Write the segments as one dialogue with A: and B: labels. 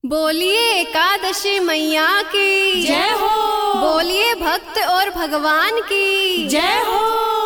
A: बोलिए एकादशी मैया की
B: जय हो।
A: बोलिए भक्त और भगवान की
B: जय हो।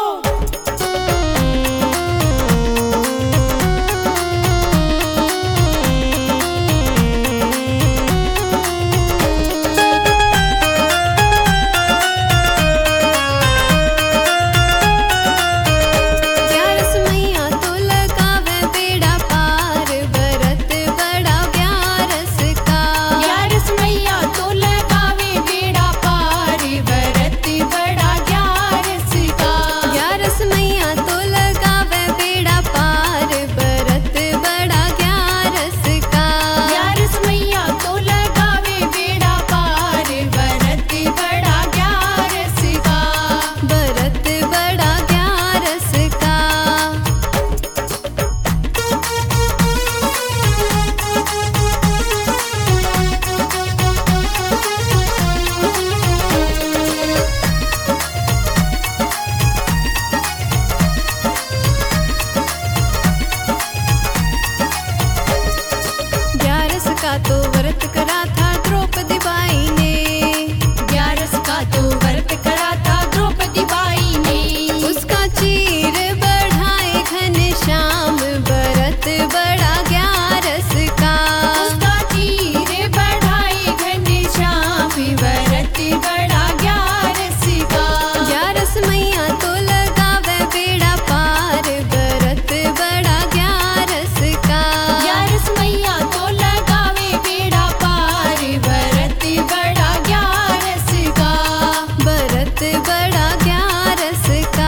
A: का तो व्रत करा था द्रौपदी बाई ने,
B: 11 का तो व्रत करा था द्रौपदी बाई ने।
A: उसका चीर बढ़ाए घनश्याम व्रत बड़ा 11 का।
B: उसका चीर बढ़ाए घनश्याम व्रत बड़ा 11 का।
A: 11 मैया तो लगावे बेड़ा पार व्रत बड़ा 11 का।
B: 11 मैया तो लगावे बेड़ा पार व्रत बड़ा 11 का।
A: व्रत बड़ा 11 का।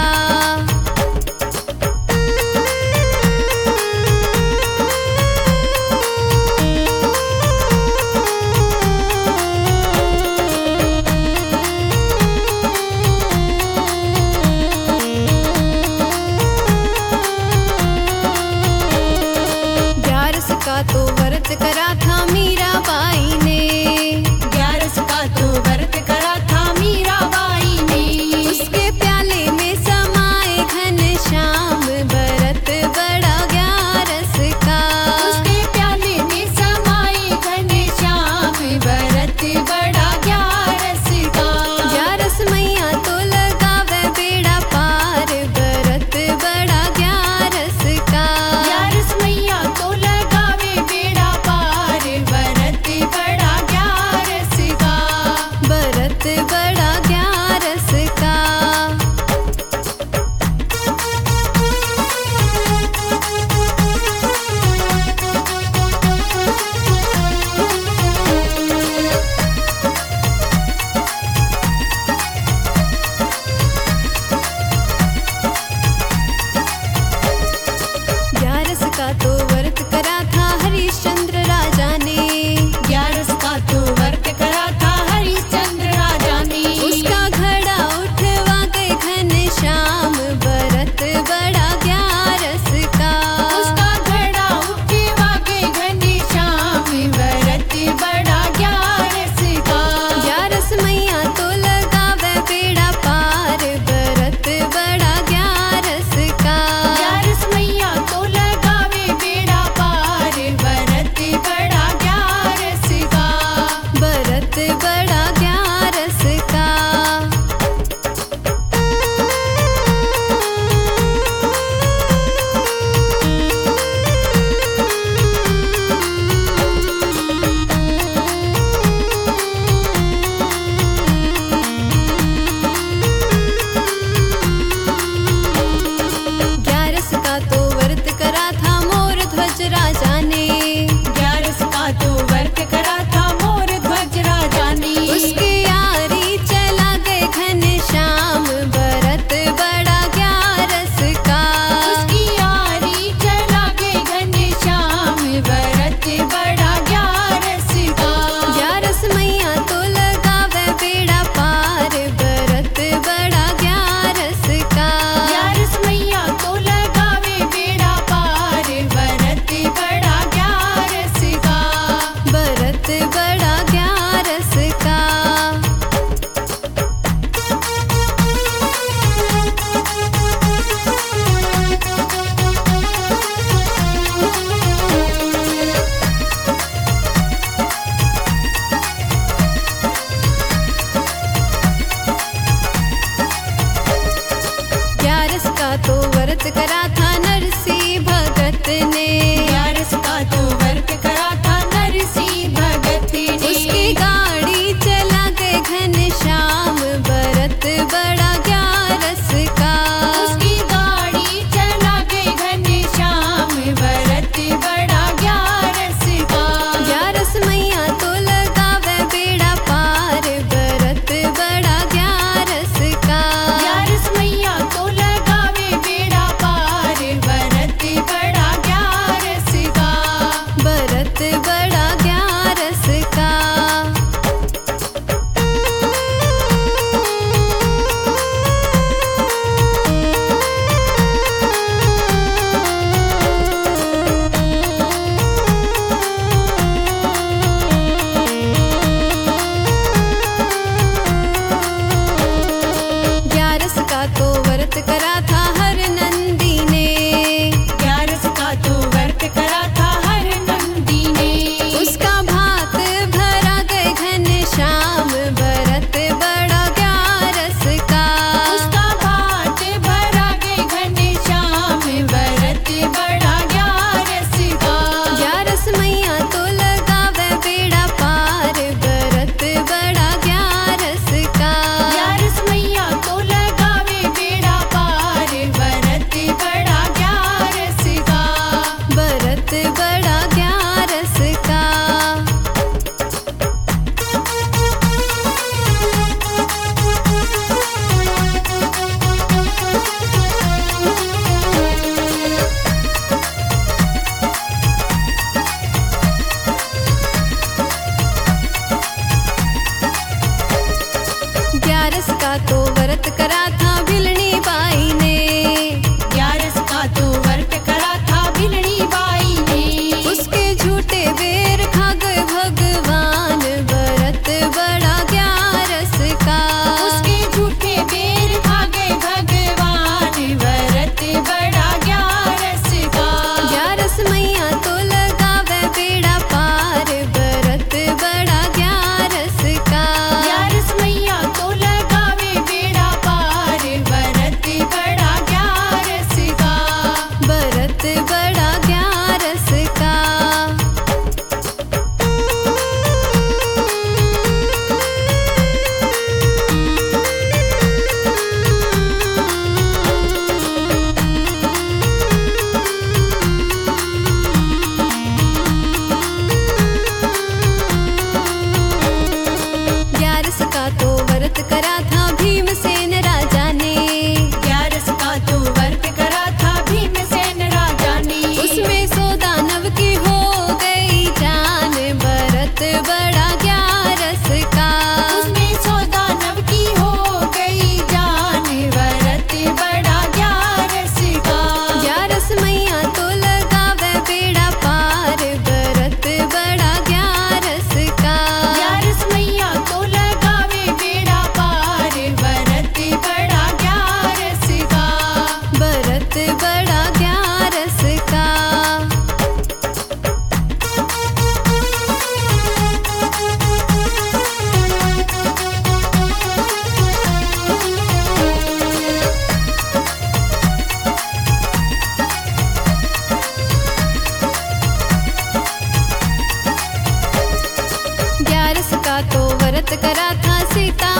A: का तो व्रत करा था मीराबाई ने,
B: 11 का तो व्रत करा था मीराबाई ने।
A: उसके प्याले में समाए घनश्याम व्रत बड़ा 11 का।
B: उसके प्याले में समाए घनश्याम व्रत बड़ा 11 का।
A: 11 मैया तो लगावे बेड़ा पार व्रत बड़ा 11 का।
B: 11 मैया तो लगावे बेड़ा पार व्रत बड़ा 11 का।
A: व्रत बड़ा 11 का। का तो व्रत करा था हरिश्चंद्र राजा ने,
B: 11 का तो व्रत करा था हरिश्चंद्र राजा ने।
A: उसका घड़ा उठवा गए घनश्याम व्रत बड़ा 11 का।
B: उसका घड़ा उठवा गए घनश्याम व्रत बड़ा 11 का।
A: 11 मैया तो लगावे बेड़ा पार व्रत बड़ा 11 का।
B: 11 मैया तो लगावे बेड़ा पार व्रत बड़ा 11 का।
A: व्रत बड़ा 11 का। का तो व्रत करा था मोर ध्वज राजा ने,
B: 11 का तो व्रत करा था मोर ध्वज राजा ने।
A: उसके यारी चला गए घनश्याम व्रत बड़ा 11 का।
B: उसकी यारी चला गए घनश्याम व्रत बड़ा 11 का।
A: 11 मैया तो लगावे बेड़ा पार व्रत बड़ा 11 का।
B: 11 मैया तो लगावे बेड़ा पार व्रत बड़ा 11 का।
A: व्रत बड़ा 11 का। का तो व्रत करा था भिलनी बाई ने।
B: 11 का तो व्रत करा था भिलनी बाई ने।
A: उसके झूठे बेर खा गए भगवान, व्रत बड़ा 11 का।
B: उसके झूठे बेर खा गए भगवान, व्रत बड़ा 11 का।
A: 11 मैया तो लगावे बेड़ा पार, व्रत बड़ा 11 का।
B: 11 मैया तो लगावे बेड़ा पार, व्रत बड़ा 11 का।
A: व्रत बड़ा 11 का। का तो व्रत करा था भीमसेन राजा ने।
B: 11 का तो व्रत करा था भीमसेन राजा ने।
A: उसमें 100 दानव की हो गई जान, व्रत बड़ा 11 का।
B: उसमें 100 दानव की हो गई जान, व्रत बड़ा 11 का।
A: 11 मैया तो लगावे बेड़ा पार, व्रत बड़ा 11 का।
B: 11 मैया तो लगावे बेड़ा पार, व्रत बड़ा 11 का।
A: व्रत बड़ा 11 का। का तो व्रत करा था सीता